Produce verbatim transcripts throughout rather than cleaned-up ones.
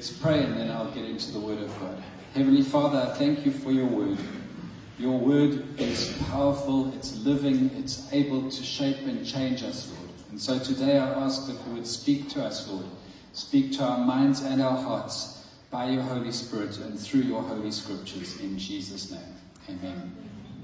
Let's pray and then I'll get into the Word of God. Heavenly Father, I thank you for your Word. Your Word is powerful, it's living, it's able to shape and change us, Lord. And so today I ask that you would speak to us, Lord. Speak to our minds and our hearts by your Holy Spirit and through your Holy Scriptures. In Jesus' name, amen.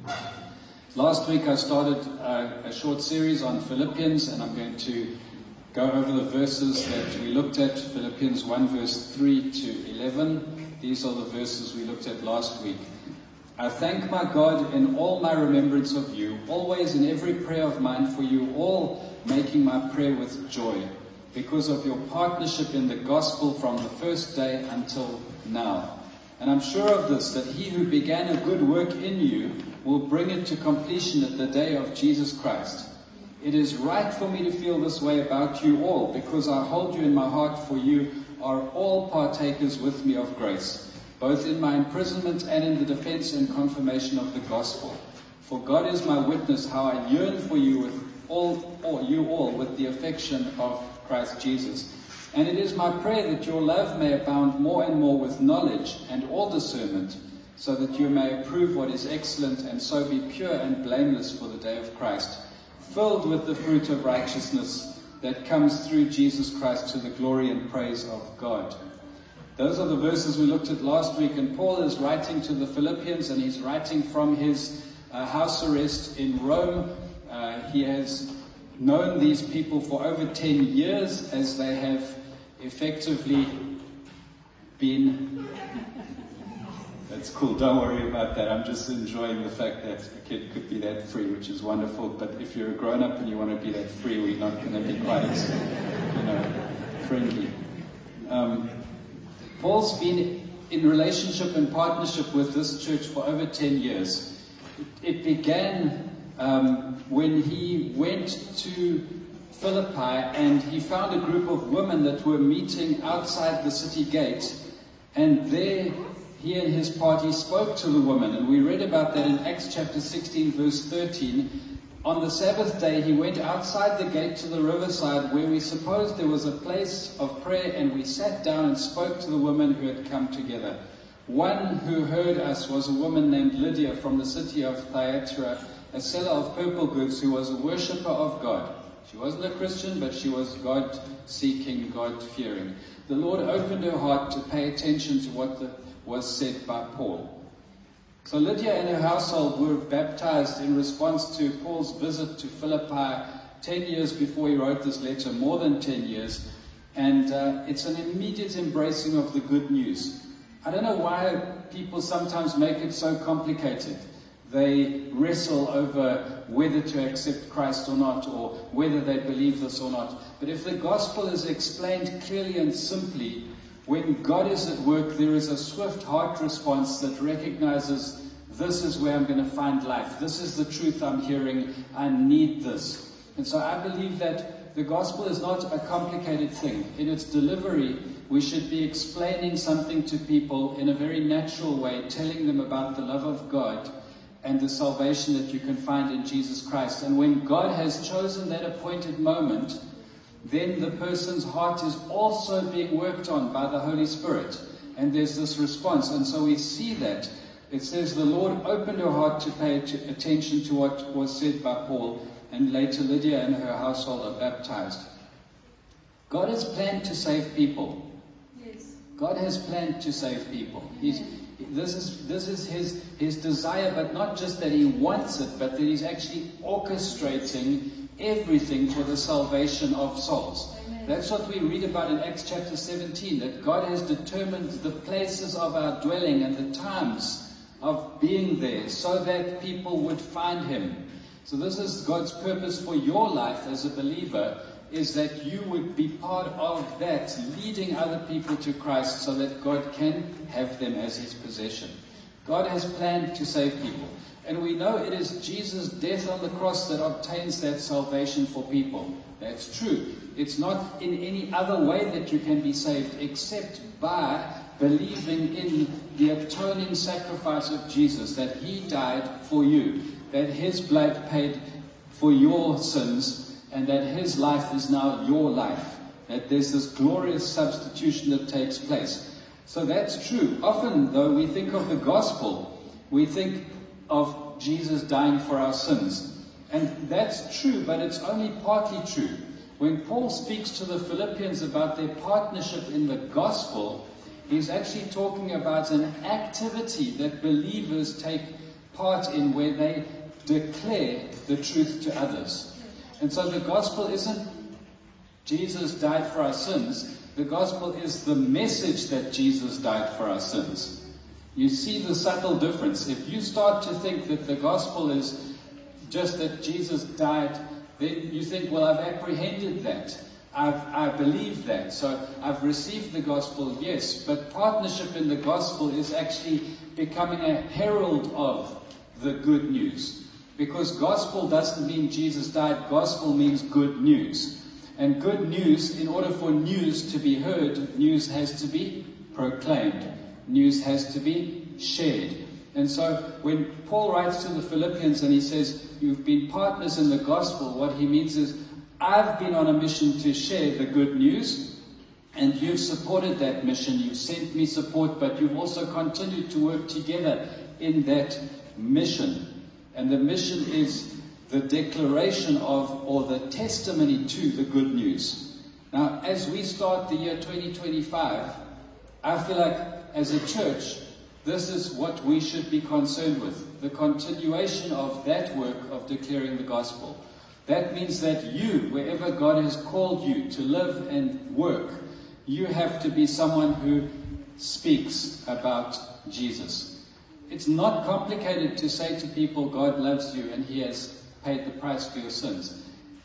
Last week I started a, a short series on Philippians, and I'm going to go over the verses that we looked at, Philippians one verse three to eleven. These are the verses we looked at last week. I thank my God in all my remembrance of you, always in every prayer of mine for you, all making my prayer with joy, because of your partnership in the gospel from the first day until now. And I'm sure of this, that he who began a good work in you will bring it to completion at the day of Jesus Christ. It is right for me to feel this way about you all, because I hold you in my heart, for you are all partakers with me of grace, both in my imprisonment and in the defense and confirmation of the gospel. For God is my witness how I yearn for you with all, all you all with the affection of Christ Jesus. And it is my prayer that your love may abound more and more with knowledge and all discernment, so that you may approve what is excellent, and so be pure and blameless for the day of Christ, filled with the fruit of righteousness that comes through Jesus Christ to the glory and praise of God. Those are the verses we looked at last week, and Paul is writing to the Philippians, and he's writing from his uh, house arrest in Rome. Uh, he has known these people for over ten years, as they have effectively been... That's cool, don't worry about that. I'm just enjoying the fact that a kid could be that free, which is wonderful. But if you're a grown-up and you want to be that free, we're not going to be quite as, you know, friendly. Um, Paul's been in relationship and partnership with this church for over ten years. It, it began um, when he went to Philippi and he found a group of women that were meeting outside the city gate, and there he and his party spoke to the women, and we read about that in Acts chapter sixteen verse thirteen. On the Sabbath day he went outside the gate to the riverside, where we supposed there was a place of prayer, and we sat down and spoke to the women who had come together. One who heard us was a woman named Lydia from the city of Thyatira, a seller of purple goods, who was a worshipper of God. She wasn't a Christian, but she was God-seeking, God-fearing. The Lord opened her heart to pay attention to what the was said by Paul. So Lydia and her household were baptized in response to Paul's visit to Philippi ten years before he wrote this letter, more than ten years. And uh, it's an immediate embracing of the good news. I don't know why people sometimes make it so complicated. They wrestle over whether to accept Christ or not, or whether they believe this or not. But if the gospel is explained clearly and simply, when God is at work, there is a swift heart response that recognizes, this is where I'm going to find life. This is the truth I'm hearing. I need this. And so I believe that the gospel is not a complicated thing. In its delivery, we should be explaining something to people in a very natural way, telling them about the love of God and the salvation that you can find in Jesus Christ. And when God has chosen that appointed moment, then the person's heart is also being worked on by the Holy Spirit. And there's this response. And so we see that. It says the Lord opened her heart to pay attention to what was said by Paul. And later Lydia and her household are baptized. God has planned to save people. Yes. God has planned to save people. He's, this is, this is his, his desire, but not just that he wants it, but that he's actually orchestrating everything for the salvation of souls. Amen. That's what we read about in Acts chapter seventeen, that God has determined the places of our dwelling and the times of being there so that people would find him. So this is God's purpose for your life as a believer, is that you would be part of that, leading other people to Christ so that God can have them as his possession. God has planned to save people. And we know it is Jesus' death on the cross that obtains that salvation for people. That's true. It's not in any other way that you can be saved except by believing in the atoning sacrifice of Jesus, that he died for you, that his blood paid for your sins, and that his life is now your life. that there's this glorious substitution that takes place. So that's true. Often, though, we think of the gospel, we think of Jesus dying for our sins. And that's true, but it's only partly true. When Paul speaks to the Philippians about their partnership in the gospel, he's actually talking about an activity that believers take part in where they declare the truth to others. And so the gospel isn't Jesus died for our sins. The gospel is the message that Jesus died for our sins. You see the subtle difference. If you start to think that the gospel is just that Jesus died, then you think, well, I've apprehended that. I've, I believe that. So I've received the gospel, yes. But partnership in the gospel is actually becoming a herald of the good news. Because gospel doesn't mean Jesus died. Gospel means good news. And good news, in order for news to be heard, news has to be proclaimed. News has to be shared. And so when Paul writes to the Philippians and he says, you've been partners in the gospel, what he means is, I've been on a mission to share the good news, and you've supported that mission. You've sent me support, but you've also continued to work together in that mission. And the mission is the declaration of, or the testimony to the good news. Now, as we start the year twenty twenty-five, I feel like as a church, this is what we should be concerned with. The continuation of that work of declaring the gospel. That means that you, wherever God has called you to live and work, you have to be someone who speaks about Jesus. It's not complicated to say to people, God loves you and He has paid the price for your sins.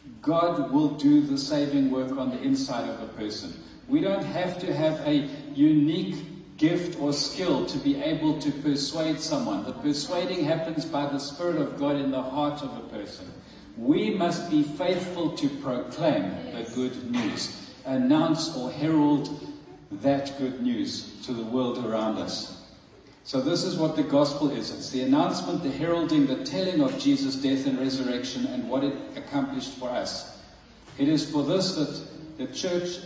God will do the saving work on the inside of a person. We don't have to have a unique gift or skill to be able to persuade someone. The persuading happens by the Spirit of God in the heart of a person. We must be faithful to proclaim the good news, announce or herald that good news to the world around us. So this is what the gospel is. It's the announcement, the heralding, the telling of Jesus' death and resurrection and what it accomplished for us. It is for this that the church,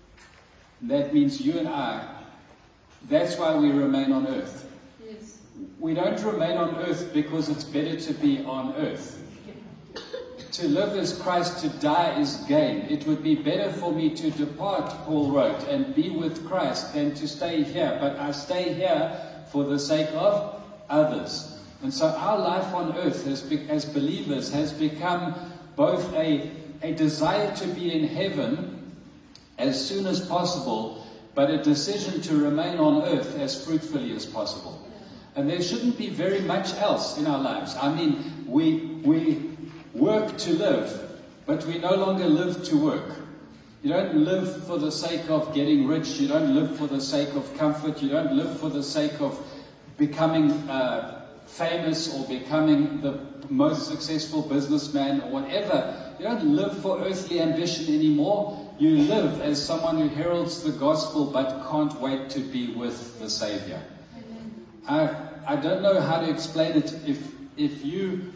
that means you and I, that's why we remain on earth. Yes. We don't remain on earth because it's better to be on earth. To live is Christ, to die is gain. It would be better for me to depart, Paul wrote, and be with Christ than to stay here. But I stay here for the sake of others. And so our life on earth has be, as believers has become both a, a desire to be in heaven as soon as possible, but a decision to remain on earth as fruitfully as possible. And there shouldn't be very much else in our lives. I mean, we, we work to live, but we no longer live to work. You don't live for the sake of getting rich. You don't live for the sake of comfort. You don't live for the sake of becoming uh, famous or becoming the most successful businessman or whatever. You don't live for earthly ambition anymore. You live as someone who heralds the gospel but can't wait to be with the Savior. I, I don't know how to explain it. If, if you,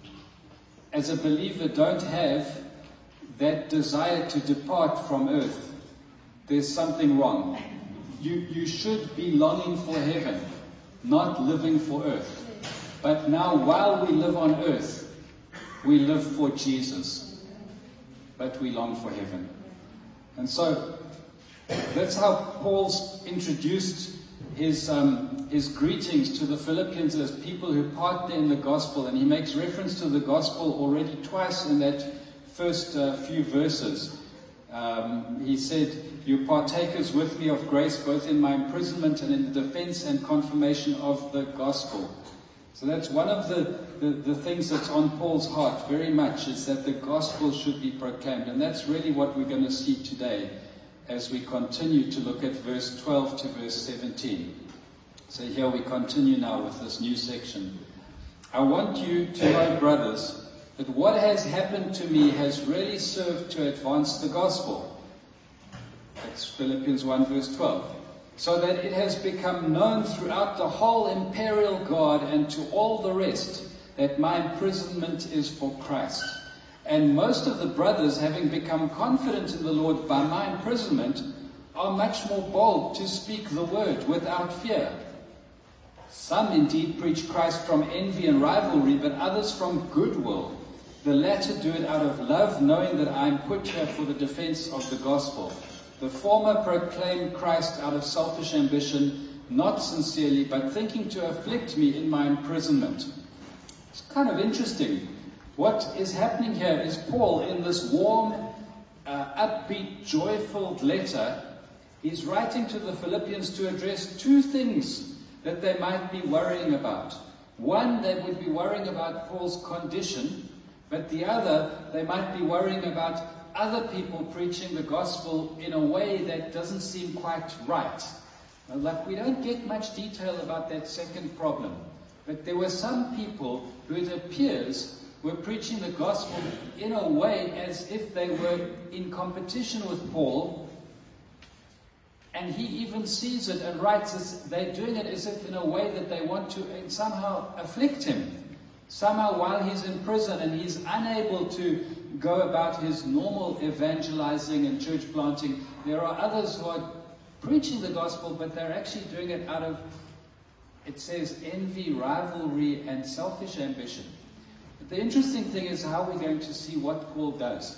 as a believer, don't have that desire to depart from earth, there's something wrong. You, you should be longing for heaven, not living for earth. But now, while we live on earth, we live for Jesus, but we long for heaven. And so, that's how Paul's introduced his, um, his greetings to the Philippians as people who partner in the gospel. And he makes reference to the gospel already twice in that first uh, few verses. Um, he said, "You partakers with me of grace, both in my imprisonment and in the defense and confirmation of the gospel." So that's one of the, the, the things that's on Paul's heart very much, is that the gospel should be proclaimed. And that's really what we're going to see today as we continue to look at verse twelve to verse seventeen. So here we continue now with this new section. "I want you to know, brothers, that what has happened to me has really served to advance the gospel." That's Philippians one verse twelve. "So that it has become known throughout the whole imperial guard and to all the rest that my imprisonment is for Christ. And most of the brothers, having become confident in the Lord by my imprisonment, are much more bold to speak the word without fear. Some indeed preach Christ from envy and rivalry, but others from goodwill. The latter do it out of love, knowing that I am put here for the defense of the gospel. The former proclaim Christ out of selfish ambition, not sincerely, but thinking to afflict me in my imprisonment. It's kind of interesting. What is happening here is Paul, in this warm, uh, upbeat, joy-filled letter, is writing to the Philippians to address two things that they might be worrying about. One, they would be worrying about Paul's condition, but the other, they might be worrying about other people preaching the gospel in a way that doesn't seem quite right. Now, like, we don't get much detail about that second problem, but there were some people who, it appears, were preaching the gospel in a way as if they were in competition with Paul, and he even sees it and writes as they're doing it as if in a way that they want to somehow afflict him. Somehow while he's in prison and he's unable to go about his normal evangelizing and church planting, there are others who are preaching the gospel, but they're actually doing it out of, it says, envy, rivalry, and selfish ambition. But the interesting thing is how we're going to see what Paul does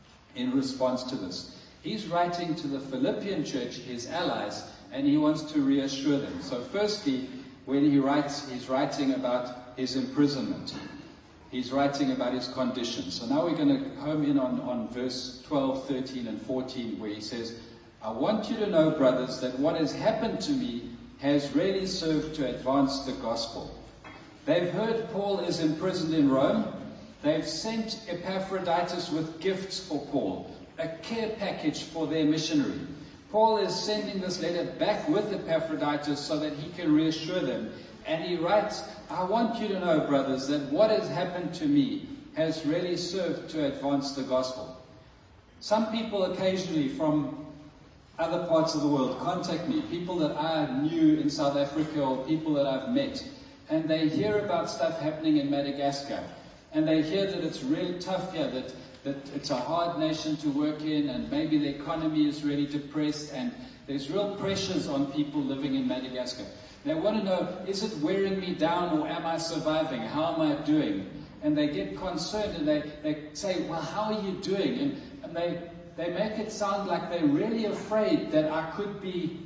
in response to this. He's writing to the Philippian church, his allies, and he wants to reassure them. So firstly, when he writes, he's writing about his imprisonment. He's writing about his condition. So now we're going to home in on, on verse twelve, thirteen, and fourteen, where he says, I want you to know, brothers, that what has happened to me has really served to advance the gospel. They've heard Paul is imprisoned in Rome. They've sent Epaphroditus with gifts for Paul, a care package for their missionary. Paul is sending this letter back with Epaphroditus so that he can reassure them. And he writes, I want you to know, brothers, that what has happened to me has really served to advance the gospel. Some people occasionally from other parts of the world contact me, people that I knew in South Africa or people that I've met, and they hear about stuff happening in Madagascar. And they hear that it's really tough here, that that it's a hard nation to work in, and maybe the economy is really depressed, and there's real pressures on people living in Madagascar. They want to know, is it wearing me down, or am I surviving? How am I doing? And they get concerned, and they, they say, well, how are you doing? And, and they, they make it sound like they're really afraid that I could be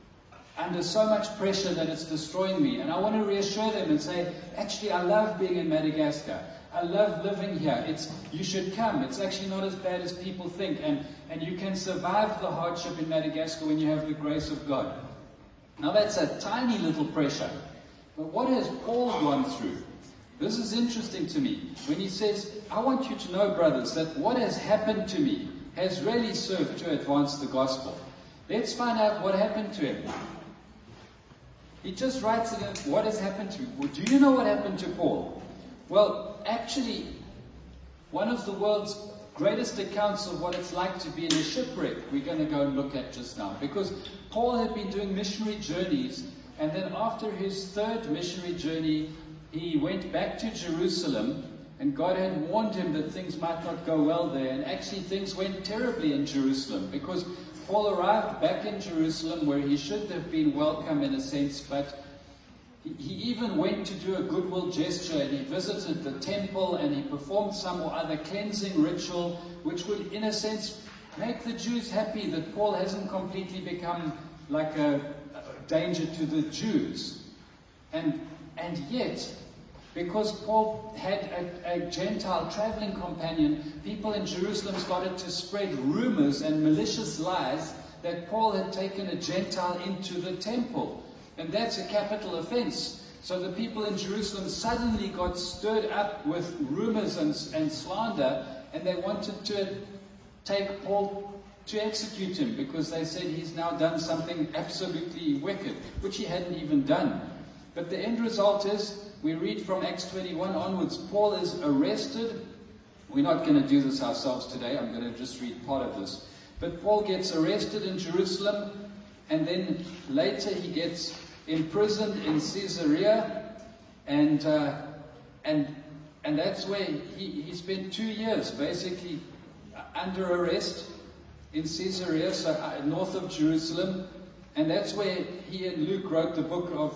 under so much pressure that it's destroying me. And I want to reassure them and say, actually, I love being in Madagascar. I love living here. It's, you should come. It's actually not as bad as people think. And, and you can survive the hardship in Madagascar when you have the grace of God. Now that's a tiny little pressure. But what has Paul gone through? This is interesting to me. When he says, I want you to know, brothers, that what has happened to me has really served to advance the gospel. Let's find out what happened to him. He just writes again, what has happened to me? Well, do you know what happened to Paul? Well, actually, one of the world's greatest accounts of what it's like to be in a shipwreck we're going to go and look at just now. Because Paul had been doing missionary journeys, and then after his third missionary journey, he went back to Jerusalem, and God had warned him that things might not go well there, and actually things went terribly in Jerusalem, because Paul arrived back in Jerusalem where he should have been welcome in a sense, but he even went to do a goodwill gesture, and he visited the temple, and he performed some or other cleansing ritual, which would, in a sense, make the Jews happy that Paul hasn't completely become like a, a danger to the Jews. And, and yet, because Paul had a, a Gentile traveling companion, people in Jerusalem started to spread rumors and malicious lies that Paul had taken a Gentile into the temple. And that's a capital offense. So the people in Jerusalem suddenly got stirred up with rumors and, and slander, and they wanted to take Paul to execute him because they said he's now done something absolutely wicked, which he hadn't even done. But the end result is, we read from Acts twenty-one onwards, Paul is arrested. We're not going to do this ourselves today. I'm going to just read part of this. But Paul gets arrested in Jerusalem, and then later he gets imprisoned in Caesarea, and uh, and And that's where he, he spent two years basically under arrest in Caesarea, so uh, north of Jerusalem. And that's where he and Luke wrote the book of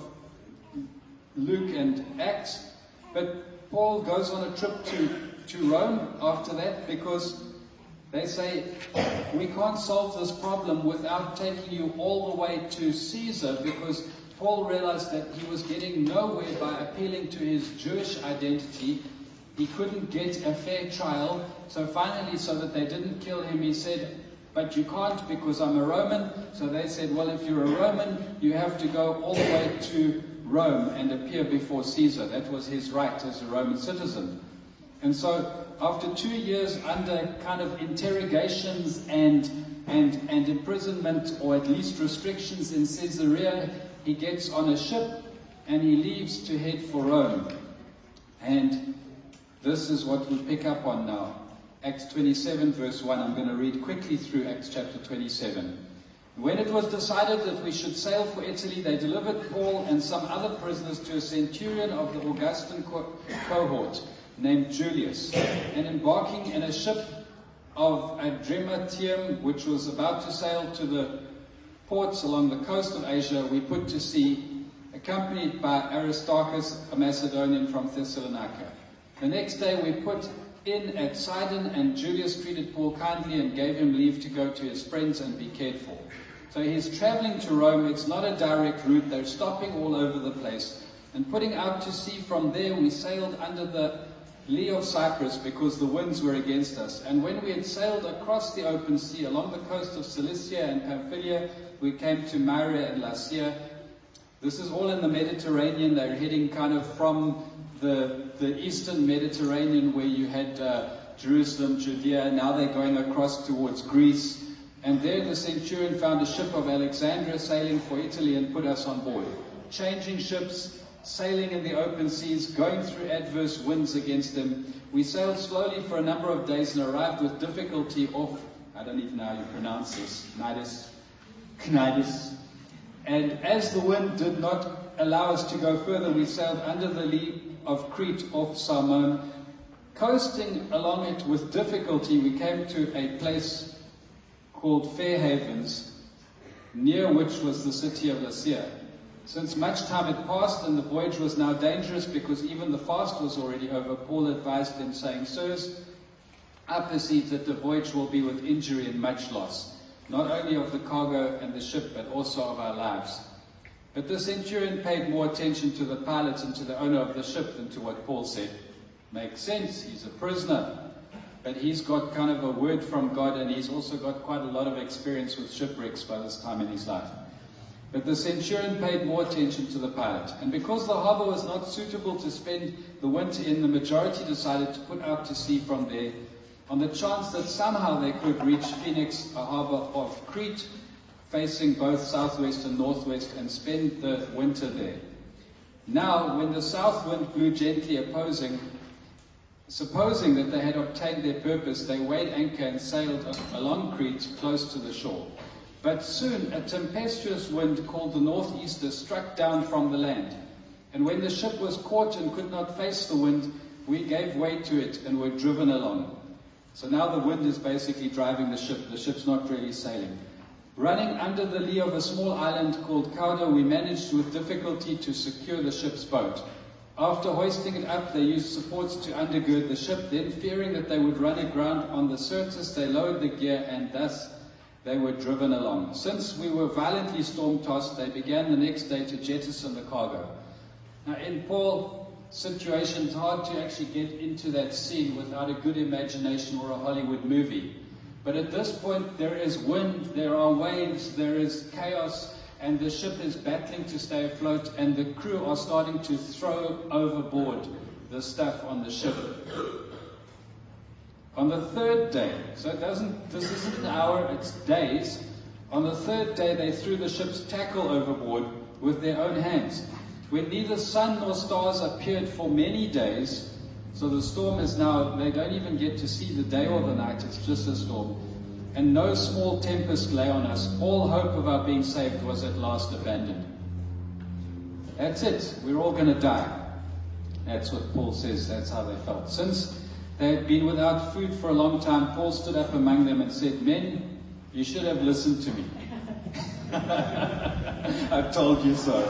Luke and Acts. But Paul goes on a trip to, to Rome after that, because they say, we can't solve this problem without taking you all the way to Caesar, because Paul realized that he was getting nowhere by appealing to his Jewish identity. He couldn't get a fair trial. So finally, so that they didn't kill him, he said, but you can't because I'm a Roman. So they said, well, if you're a Roman, you have to go all the way to Rome and appear before Caesar. That was his right as a Roman citizen. And so after two years under kind of interrogations and, and, and imprisonment, or at least restrictions in Caesarea, he gets on a ship and he leaves to head for Rome. And this is what we pick up on now. Acts twenty-seven verse one. I'm going to read quickly through Acts chapter twenty-seven. When it was decided that we should sail for Italy, they delivered Paul and some other prisoners to a centurion of the Augustan co cohort named Julius. And embarking in a ship of Adramyttium, which was about to sail to the ports along the coast of Asia, we put to sea, accompanied by Aristarchus, a Macedonian from Thessalonica. The next day we put in at Sidon, and Julius treated Paul kindly and gave him leave to go to his friends and be cared for. So he's traveling to Rome. It's not a direct route. They're stopping all over the place. And putting out to sea from there, we sailed under the lee of Cyprus because the winds were against us. And when we had sailed across the open sea along the coast of Cilicia and Pamphylia, we came to Myra and Lycia. This is all in the Mediterranean. They're heading kind of from the, the eastern Mediterranean, where you had uh, Jerusalem, Judea. Now they're going across towards Greece. And there the centurion found a ship of Alexandria sailing for Italy and put us on board. Changing ships, sailing in the open seas, going through adverse winds against them. We sailed slowly for a number of days and arrived with difficulty off, I don't even know how you pronounce this, Cnidus. Cnidus. And as the wind did not allow us to go further, we sailed under the lee of Crete off Salmone. Coasting along it with difficulty, we came to a place called Fair Havens, near which was the city of Lasea. Since much time had passed and the voyage was now dangerous because even the fast was already over, Paul advised them, saying, Sirs, I perceive that the voyage will be with injury and much loss, not only of the cargo and the ship, but also of our lives. But the centurion paid more attention to the pilot and to the owner of the ship than to what Paul said. Makes sense, he's a prisoner. But he's got kind of a word from God, and he's also got quite a lot of experience with shipwrecks by this time in his life. But the centurion paid more attention to the pilot. And because the harbor was not suitable to spend the winter in, the majority decided to put out to sea from there, on the chance that somehow they could reach Phoenix, a harbor of Crete, facing both southwest and northwest, and spend the winter there. Now, when the south wind blew gently opposing, supposing that they had obtained their purpose, they weighed anchor and sailed along Crete close to the shore. But soon a tempestuous wind called the northeaster struck down from the land. And when the ship was caught and could not face the wind, we gave way to it and were driven along. So now the wind is basically driving the ship. The ship's not really sailing. Running under the lee of a small island called Cauda, we managed with difficulty to secure the ship's boat. After hoisting it up, they used supports to undergird the ship. Then, fearing that they would run aground on the Syrtis, they lowered the gear, and thus they were driven along. Since we were violently storm-tossed, they began the next day to jettison the cargo. Now, in Paul's situation, it's hard to actually get into that scene without a good imagination or a Hollywood movie. But at this point, there is wind, there are waves, there is chaos, and the ship is battling to stay afloat, and the crew are starting to throw overboard the stuff on the ship. On the third day, so it doesn't, this isn't an hour, it's days. On the third day, they threw the ship's tackle overboard with their own hands. When neither sun nor stars appeared for many days, so the storm is now, they don't even get to see the day or the night, it's just a storm. And no small tempest lay on us. All hope of our being saved was at last abandoned. That's it. We're all going to die. That's what Paul says, that's how they felt. Since they had been without food for a long time, Paul stood up among them and said, "Men, you should have listened to me. I told you so.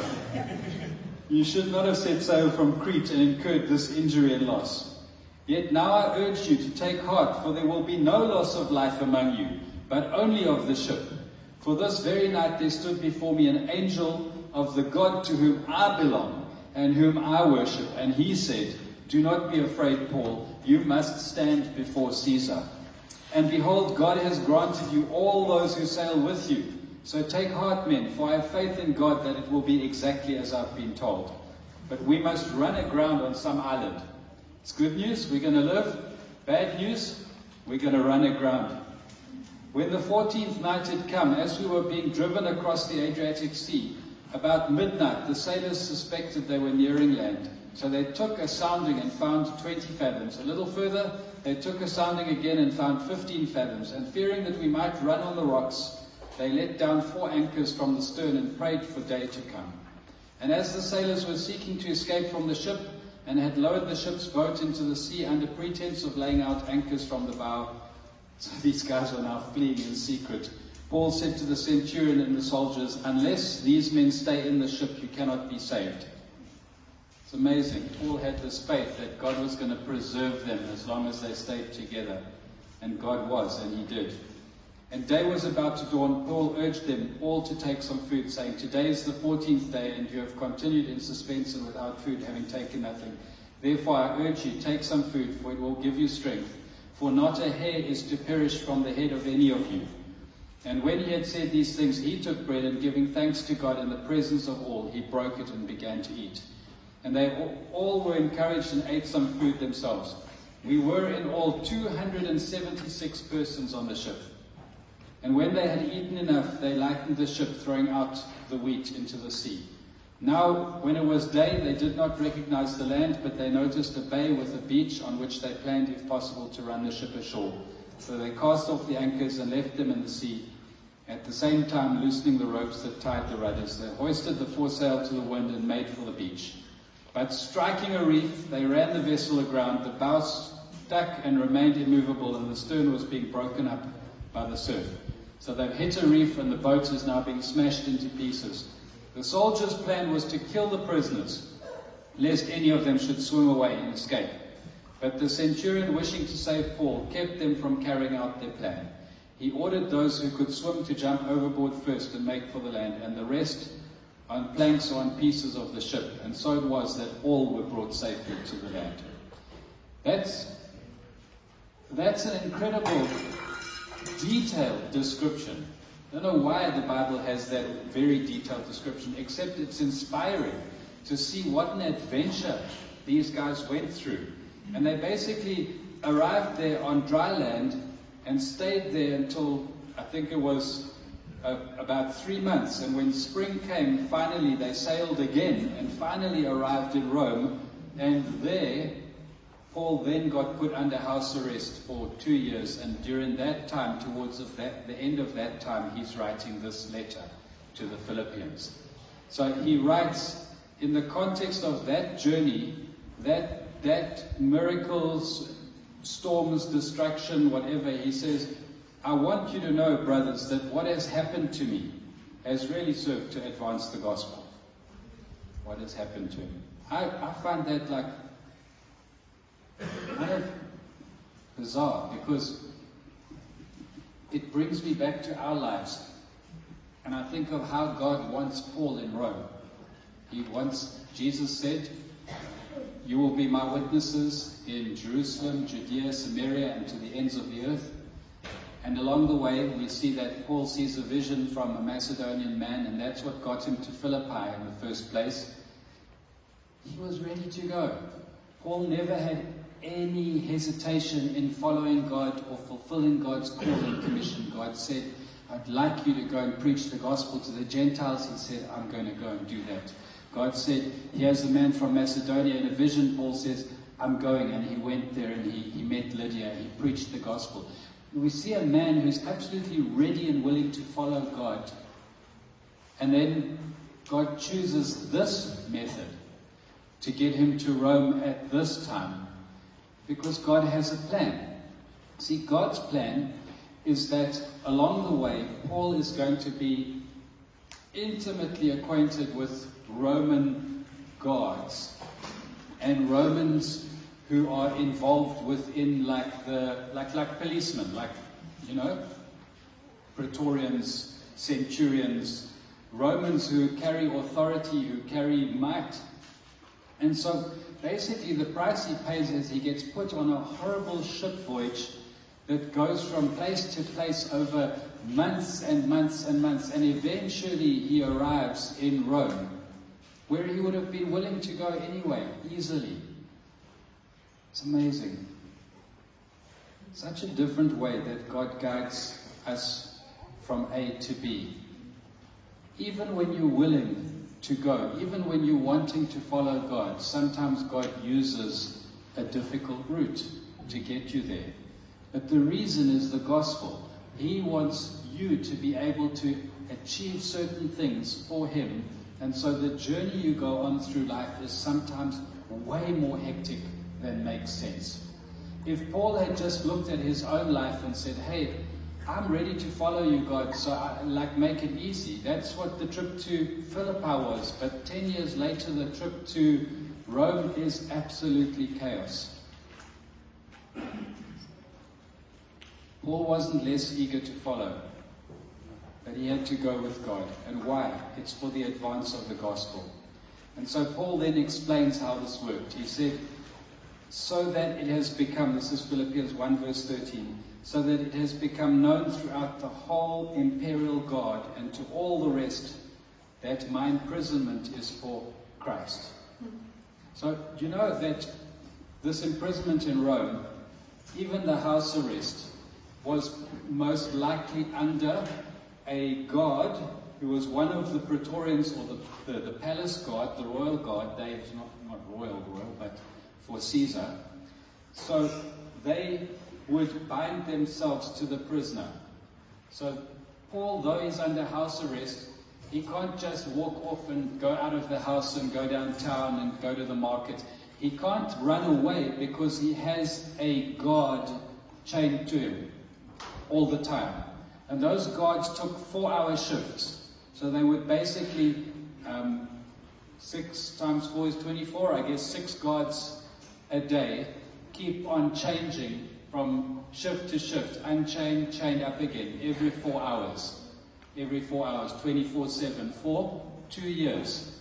You should not have set sail from Crete and incurred this injury and loss. Yet now I urge you to take heart, for there will be no loss of life among you, but only of the ship. For this very night there stood before me an angel of the God to whom I belong and whom I worship, and he said, 'Do not be afraid, Paul. You must stand before Caesar. And behold, God has granted you all those who sail with you. So take heart, men, for I have faith in God that it will be exactly as I've been told. But we must run aground on some island.'" It's good news, we're going to live. Bad news, we're going to run aground. When the fourteenth night had come, as we were being driven across the Adriatic Sea, about midnight the sailors suspected they were nearing land. So they took a sounding and found twenty fathoms. A little further, they took a sounding again and found fifteen fathoms. And fearing that we might run on the rocks, they let down four anchors from the stern and prayed for day to come. And as the sailors were seeking to escape from the ship, and had lowered the ship's boat into the sea under pretense of laying out anchors from the bow, so these guys are now fleeing in secret, Paul said to the centurion and the soldiers, "Unless these men stay in the ship, you cannot be saved." It's amazing. Paul had this faith that God was going to preserve them as long as they stayed together. And God was, and he did. And day was about to dawn. Paul urged them all to take some food, saying, "Today is the fourteenth day, and you have continued in suspense and without food, having taken nothing. Therefore I urge you, take some food, for it will give you strength. For not a hair is to perish from the head of any of you." And when he had said these things, he took bread, and giving thanks to God in the presence of all, he broke it and began to eat. And they all were encouraged and ate some food themselves. We were in all two hundred seventy-six persons on the ship. And when they had eaten enough, they lightened the ship, throwing out the wheat into the sea. Now, when it was day, they did not recognize the land, but they noticed a bay with a beach on which they planned, if possible, to run the ship ashore. So they cast off the anchors and left them in the sea, at the same time loosening the ropes that tied the rudders. They hoisted the foresail to the wind and made for the beach. But striking a reef, they ran the vessel aground. The bow stuck and remained immovable, and the stern was being broken up by the surf. So they've hit a reef, and the boat is now being smashed into pieces. The soldiers' plan was to kill the prisoners, lest any of them should swim away and escape. But the centurion, wishing to save Paul, kept them from carrying out their plan. He ordered those who could swim to jump overboard first and make for the land, and the rest on planks or on pieces of the ship. And so it was that all were brought safely to the land. That's, that's an incredible, detailed description. I don't know why the Bible has that very detailed description, except it's inspiring to see what an adventure these guys went through. And they basically arrived there on dry land and stayed there until, I think it was uh, about three months. And when spring came, finally they sailed again and finally arrived in Rome. And there, Paul then got put under house arrest for two years, and during that time, towards the, that, the end of that time, he's writing this letter to the Philippians. So he writes, in the context of that journey, that, that miracles, storms, destruction, whatever, he says, "I want you to know, brothers, that what has happened to me has really served to advance the gospel." What has happened to him? I, I find that like kind of bizarre, because it brings me back to our lives, and I think of how God wants Paul in Rome. He wants, Jesus said, "You will be my witnesses in Jerusalem, Judea, Samaria, and to the ends of the earth." And along the way, we see that Paul sees a vision from a Macedonian man, and that's what got him to Philippi in the first place. He was ready to go. Paul never had any hesitation in following God or fulfilling God's call and commission. God said, "I'd like you to go and preach the gospel to the Gentiles." He said, "I'm going to go and do that." God said, "Here's a man from Macedonia in a vision." Paul says, "I'm going." And he went there and he, he met Lydia. He preached the gospel. We see a man who's absolutely ready and willing to follow God. And then God chooses this method. to get him to Rome at this time, because God has a plan. See, God's plan is that along the way, Paul is going to be intimately acquainted with Roman guards and Romans who are involved within like the like like policemen, like, you know, praetorians, centurions, Romans who carry authority, who carry might. And so basically the price he pays is he gets put on a horrible ship voyage that goes from place to place over months and months and months, and eventually he arrives in Rome, where he would have been willing to go anyway, easily. It's amazing. Such a different way that God guides us from A to B. Even when you're willing to go, even when you're wanting to follow God, sometimes God uses a difficult route to get you there. But the reason is the gospel. He wants you to be able to achieve certain things for Him. And so the journey you go on through life is sometimes way more hectic than makes sense. If Paul had just looked at his own life and said, hey, I'm ready to follow you, God, so I, like make it easy. That's what the trip to Philippi was. But ten years later, the trip to Rome is absolutely chaos. Paul wasn't less eager to follow, but he had to go with God. And why? It's for the advance of the gospel. And so Paul then explains how this worked. He said, so that it has become, this is Philippians one verse thirteen, so that it has become known throughout the whole imperial guard and to all the rest that my imprisonment is for Christ. So do you know that this imprisonment in Rome, even the house arrest, was most likely under a guard who was one of the Praetorians, or the, the, the palace guard, the royal guard. They, not, not royal, royal, but for Caesar. So they would bind themselves to the prisoner. So Paul, though he's under house arrest, he can't just walk off and go out of the house and go downtown and go to the market. He can't run away because he has a guard chained to him all the time. And those guards took four-hour shifts. So they would basically, um, six times four is twenty-four, I guess six guards a day, keep on changing from shift to shift, unchained, chained up again, every four hours. Every four hours, twenty-four seven, for two years.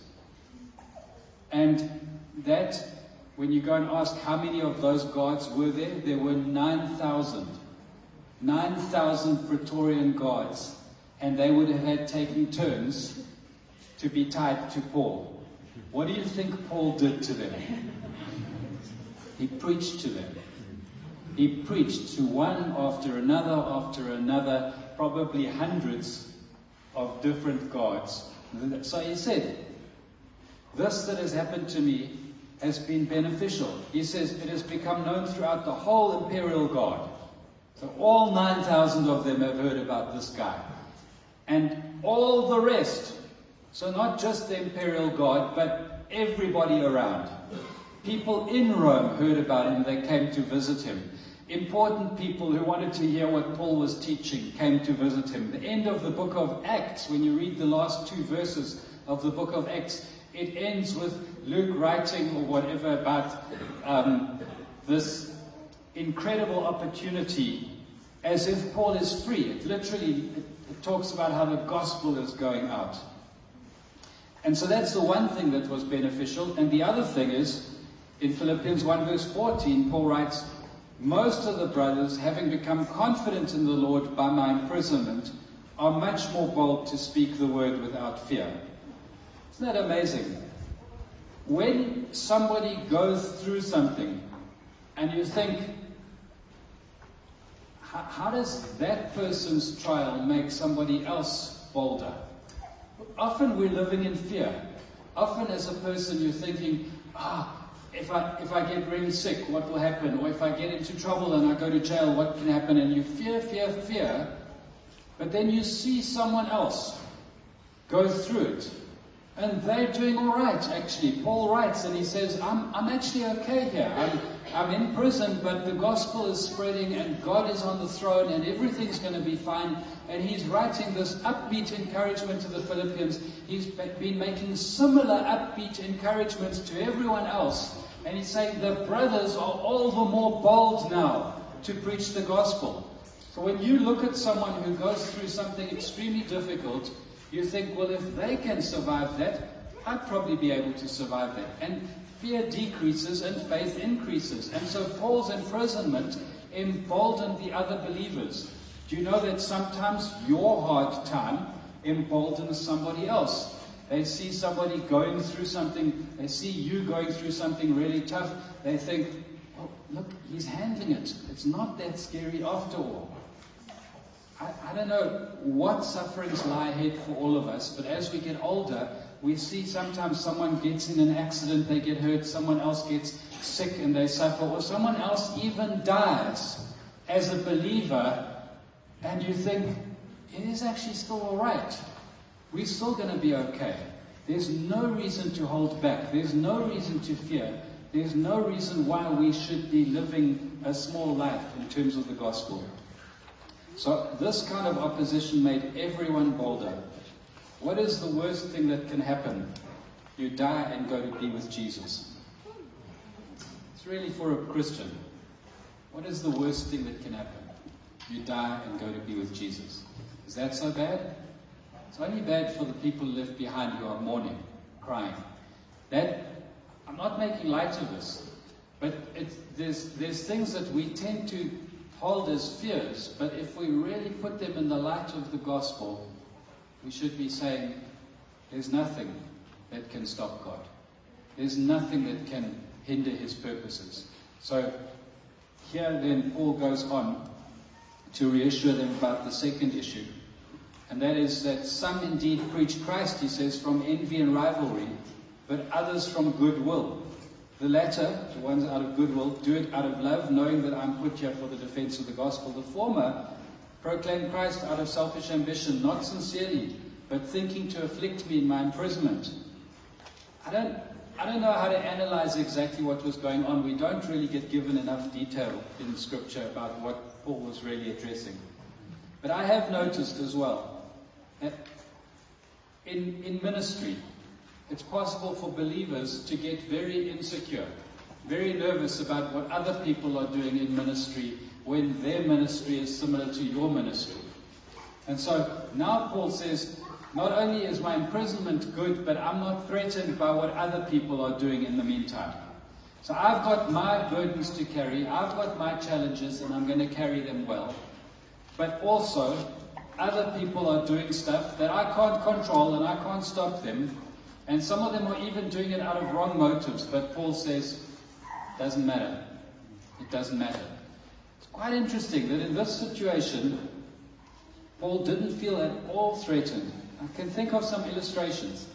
And that, when you go and ask how many of those guards were there, there were nine thousand. nine thousand Praetorian guards, and they would have had taken turns to be tied to Paul. What do you think Paul did to them? He preached to them. He preached to one after another after another, probably hundreds of different guards. So he said, this that has happened to me has been beneficial. He says, it has become known throughout the whole imperial guard. So all nine thousand of them have heard about this guy. And all the rest, so not just the imperial guard, but everybody around. People in Rome heard about him, they came to visit him. Important people who wanted to hear what Paul was teaching came to visit him. The end of the book of Acts, when you read the last two verses of the book of Acts, it ends with Luke writing or whatever about um, this incredible opportunity as if Paul is free. It literally it, it talks about how the gospel is going out. And so that's the one thing that was beneficial. And the other thing is, in Philippians one verse fourteen, Paul writes, most of the brothers, having become confident in the Lord by my imprisonment, are much more bold to speak the word without fear. Isn't that amazing? When somebody goes through something and you think, how, how does that person's trial make somebody else bolder? Often we're living in fear. Often as a person you're thinking, ah, If I, if I get really sick, what will happen? Or if I get into trouble and I go to jail, what can happen? And you fear, fear, fear. But then you see someone else go through it. And they're doing all right, actually. Paul writes and he says, I'm, I'm actually okay here. I'm, I'm in prison, but the gospel is spreading and God is on the throne and everything's going to be fine. And he's writing this upbeat encouragement to the Philippians. He's been making similar upbeat encouragements to everyone else. And he's saying the brothers are all the more bold now to preach the gospel. So when you look at someone who goes through something extremely difficult, you think, well, if they can survive that, I'd probably be able to survive that. And fear decreases and faith increases. And so Paul's imprisonment emboldened the other believers. Do you know that sometimes your hard time emboldens somebody else? They see somebody going through something, they see you going through something really tough, they think, oh, look, he's handling it. It's not that scary after all. I, I don't know what sufferings lie ahead for all of us, but as we get older, we see sometimes someone gets in an accident, they get hurt, someone else gets sick and they suffer, or someone else even dies as a believer, and you think, it is actually still all right. We're still going to be okay. There's no reason to hold back. There's no reason to fear. There's no reason why we should be living a small life in terms of the gospel. So this kind of opposition made everyone bolder. What is the worst thing that can happen? You die and go to be with Jesus. It's really for a Christian. What is the worst thing that can happen? You die and go to be with Jesus. Is that so bad? It's only bad for the people left behind who are mourning, crying. That, I'm not making light of this, but it, there's, there's things that we tend to hold as fears, but if we really put them in the light of the gospel, we should be saying, there's nothing that can stop God. There's nothing that can hinder his purposes. So here then Paul goes on to reassure them about the second issue. And that is that some indeed preach Christ, he says, from envy and rivalry, but others from goodwill. The latter, the ones out of goodwill, do it out of love, knowing that I'm put here for the defense of the gospel. The former proclaim Christ out of selfish ambition, not sincerely, but thinking to afflict me in my imprisonment. I don't, I don't know how to analyze exactly what was going on. We don't really get given enough detail in Scripture about what Paul was really addressing. But I have noticed as well that in, in ministry, it's possible for believers to get very insecure, very nervous about what other people are doing in ministry when their ministry is similar to your ministry. And so now Paul says, not only is my imprisonment good, but I'm not threatened by what other people are doing in the meantime. So I've got my burdens to carry, I've got my challenges, and I'm going to carry them well. But also, other people are doing stuff that I can't control and I can't stop them. And some of them are even doing it out of wrong motives. But Paul says, it doesn't matter. It doesn't matter. It's quite interesting that in this situation, Paul didn't feel at all threatened. I can think of some illustrations.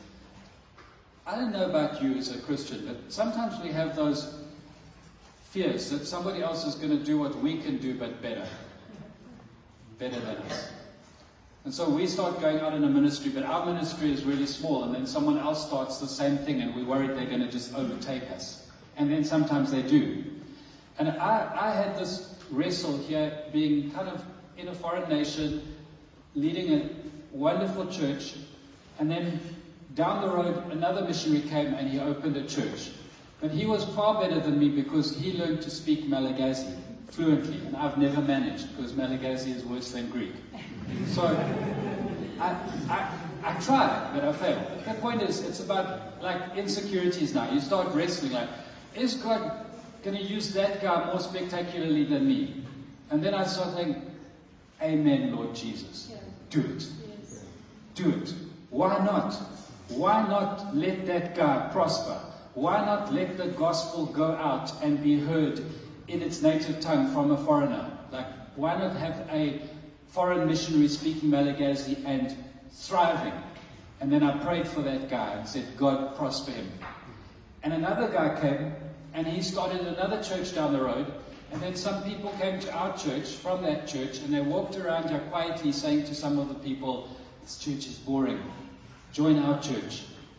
I don't know about you as a Christian, but sometimes we have those fears that somebody else is going to do what we can do, but better. Better than us. And so we start going out in a ministry, but our ministry is really small, and then someone else starts the same thing, and we're worried they're going to just overtake us. And then sometimes they do. And I, I had this wrestle here, being kind of in a foreign nation, leading a wonderful church, and then down the road, another missionary came and he opened a church. But he was far better than me because he learned to speak Malagasy fluently, and I've never managed because Malagasy is worse than Greek. So I, I, I tried, but I failed. The point is, it's about like insecurities now. You start wrestling like, is God going to use that guy more spectacularly than me? And then I start thinking, Amen, Lord Jesus. Do it. Do it. Why not? Why not let that guy prosper? Why not let the gospel go out and be heard in its native tongue from a foreigner? Like, why not have a foreign missionary speaking Malagasy and thriving? And then I prayed for that guy and said, God, prosper him. And another guy came and he started another church down the road. And then some people came to our church from that church, and they walked around here quietly saying to some of the people, this church is boring. Join our church.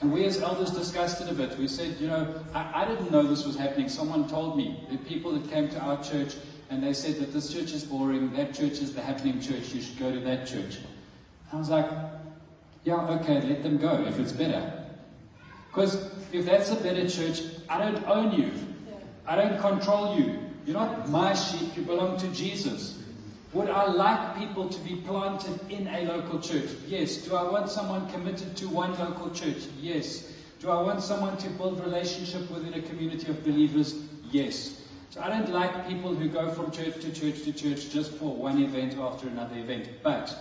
And we as elders discussed it a bit. We said, you know, I, I didn't know this was happening. Someone told me, the people that came to our church, and they said that this church is boring, that church is the happening church, you should go to that church. I was like, yeah, okay, let them go if it's better. Because if that's a better church, I don't own you. I don't control you. You're not my sheep, you belong to Jesus. Would I like people to be planted in a local church? Yes. Do I want someone committed to one local church? Yes. Do I want someone to build relationship within a community of believers? Yes. So I don't like people who go from church to church to church just for one event after another event. But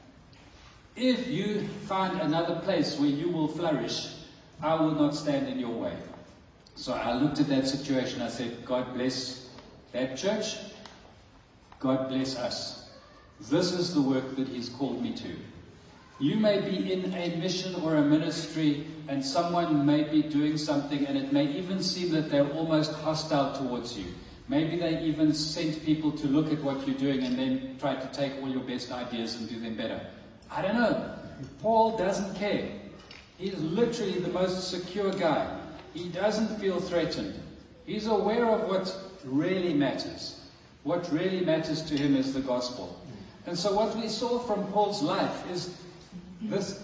if you find another place where you will flourish, I will not stand in your way. So I looked at that situation. I said, God bless that church. God bless us. This is the work that He's called me to. You may be in a mission or a ministry, and someone may be doing something, and it may even seem that they're almost hostile towards you. Maybe they even sent people to look at what you're doing and then try to take all your best ideas and do them better. I don't know. Paul doesn't care. He's literally the most secure guy. He doesn't feel threatened. He's aware of what really matters. What really matters to him is the gospel. And so what we saw from Paul's life is this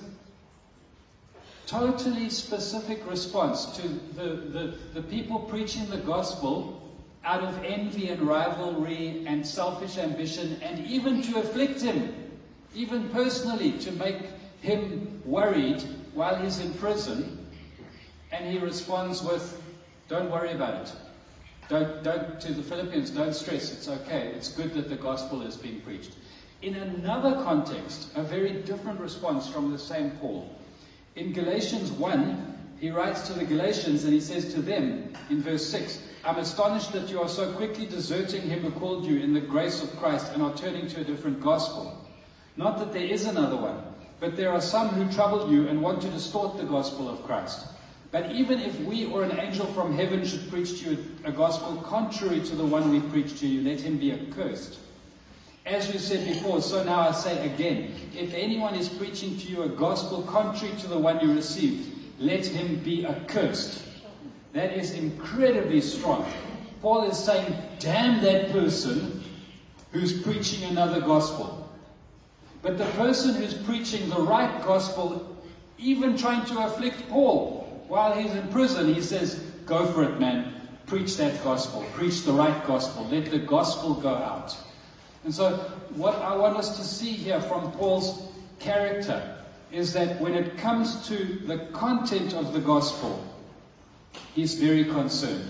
totally specific response to the, the, the people preaching the gospel out of envy and rivalry and selfish ambition, and even to afflict him, even personally, to make him worried while he's in prison. And he responds with, don't worry about it. Don't, don't, to the Philippians, don't stress, it's okay. It's good that the gospel is being preached. In another context, a very different response from the same Paul. In Galatians one, he writes to the Galatians and he says to them in verse six, I'm astonished that you are so quickly deserting him who called you in the grace of Christ and are turning to a different gospel. Not that there is another one, but there are some who trouble you and want to distort the gospel of Christ. But even if we or an angel from heaven should preach to you a gospel contrary to the one we preach to you, let him be accursed. As we said before, so now I say again, if anyone is preaching to you a gospel contrary to the one you received, let him be accursed. That is incredibly strong. Paul is saying, damn that person who's preaching another gospel. But the person who's preaching the right gospel, even trying to afflict Paul, while he's in prison, he says, go for it, man. Preach that gospel. Preach the right gospel. Let the gospel go out. And so what I want us to see here from Paul's character is that when it comes to the content of the gospel, he's very concerned.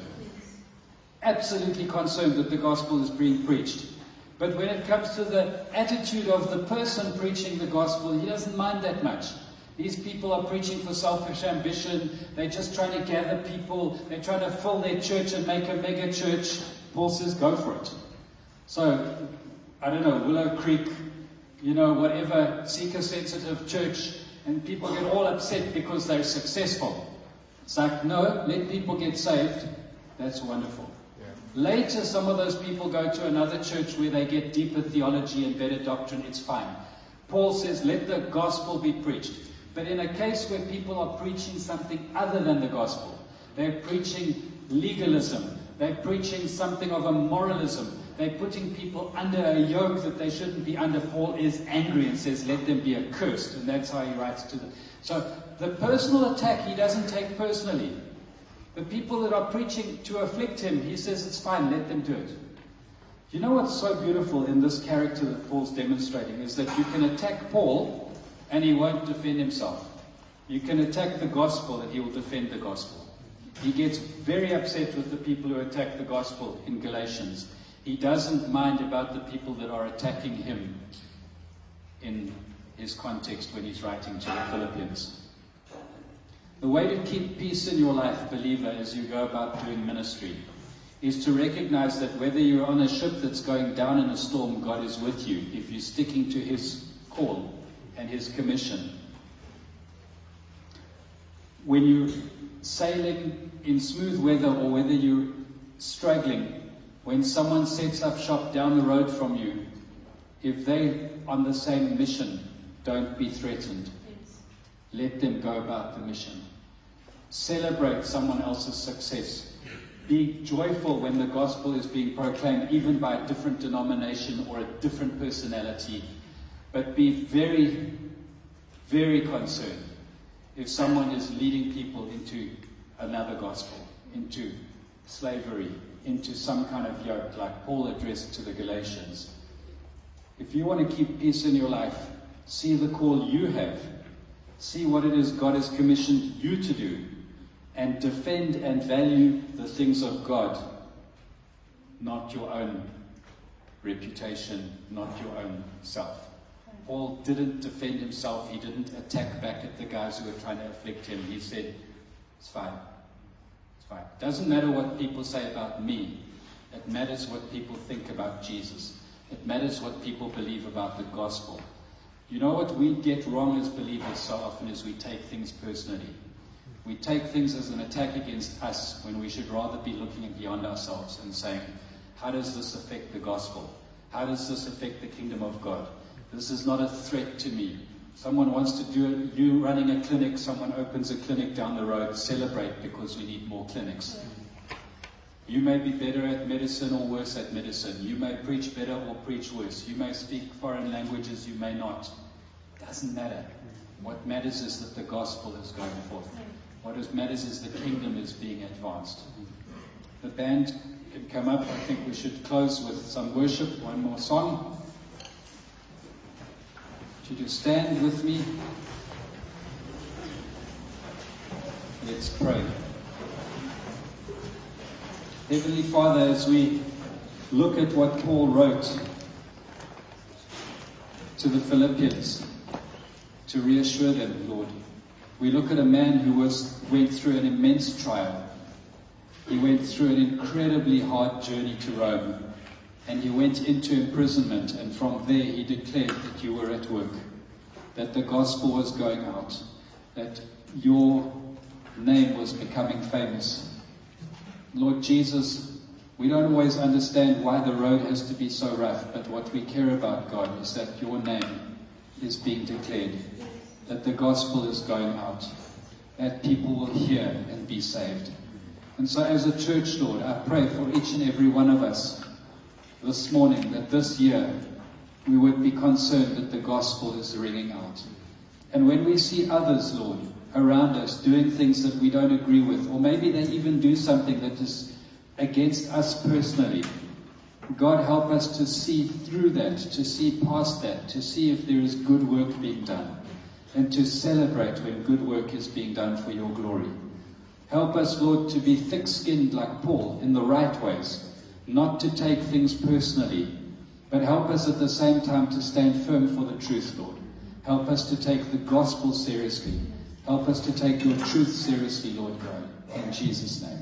Absolutely concerned that the gospel is being preached. But when it comes to the attitude of the person preaching the gospel, he doesn't mind that much. These people are preaching for selfish ambition. They're just trying to gather people. They're trying to fill their church and make a mega church. Paul says, go for it. So, I don't know, Willow Creek, you know, whatever, seeker-sensitive church, and people get all upset because they're successful. It's like, no, let people get saved. That's wonderful. Yeah. Later, some of those people go to another church where they get deeper theology and better doctrine. It's fine. Paul says, let the gospel be preached. But in a case where people are preaching something other than the gospel, they're preaching legalism, they're preaching something of a moralism, they're putting people under a yoke that they shouldn't be under, Paul is angry and says, let them be accursed. And that's how he writes to them. So the personal attack he doesn't take personally. The people that are preaching to afflict him, he says, it's fine, let them do it. You know what's so beautiful in this character that Paul's demonstrating is that you can attack Paul and he won't defend himself. You can attack the gospel and he will defend the gospel. He gets very upset with the people who attack the gospel in Galatians. He doesn't mind about the people that are attacking him in his context when he's writing to the Philippians. The way to keep peace in your life, believer, as you go about doing ministry, is to recognize that whether you're on a ship that's going down in a storm, God is with you if you're sticking to his call and his commission. When you're sailing in smooth weather or whether you're struggling, when someone sets up shop down the road from you, if they're on the same mission, don't be threatened. Let them go about the mission. Celebrate someone else's success. Be joyful when the gospel is being proclaimed, even by a different denomination or a different personality. But be very, very concerned if someone is leading people into another gospel, into slavery, into some kind of yoke, like Paul addressed to the Galatians. If you want to keep peace in your life, see the call you have. See what it is God has commissioned you to do, and defend and value the things of God, not your own reputation, not your own self. Paul didn't defend himself. He didn't attack back at the guys who were trying to afflict him. He said, it's fine. It's fine. It doesn't matter what people say about me. It matters what people think about Jesus. It matters what people believe about the gospel. You know what we get wrong as believers so often is we take things personally. We take things as an attack against us when we should rather be looking beyond ourselves and saying, how does this affect the gospel? How does this affect the kingdom of God? This is not a threat to me. Someone wants to do it, you running a clinic, someone opens a clinic down the road, celebrate because we need more clinics. You may be better at medicine or worse at medicine. You may preach better or preach worse. You may speak foreign languages, you may not. It doesn't matter. What matters is that the gospel is going forth. What matters is the kingdom is being advanced. The band can come up. I think we should close with some worship, one more song. Would you just stand with me? Let's pray. Heavenly Father, as we look at what Paul wrote to the Philippians to reassure them, Lord, we look at a man who was went through an immense trial. He went through an incredibly hard journey to Rome, and he went into imprisonment, and from there he declared that you were at work, that the gospel was going out, that your name was becoming famous. Lord Jesus, we don't always understand why the road has to be so rough, but what we care about, God, is that your name is being declared, that the gospel is going out, that people will hear and be saved. And so as a church, Lord, I pray for each and every one of us this morning that this year we would be concerned that the gospel is ringing out. And when we see others, Lord, around us doing things that we don't agree with, or maybe they even do something that is against us personally, God, help us to see through that, to see past that, to see if there is good work being done, and to celebrate when good work is being done for your glory. Help us, Lord, to be thick-skinned like Paul in the right ways, not to take things personally, but help us at the same time to stand firm for the truth, Lord. Help us to take the gospel seriously. Help us to take your truth seriously, Lord God. In Jesus' name.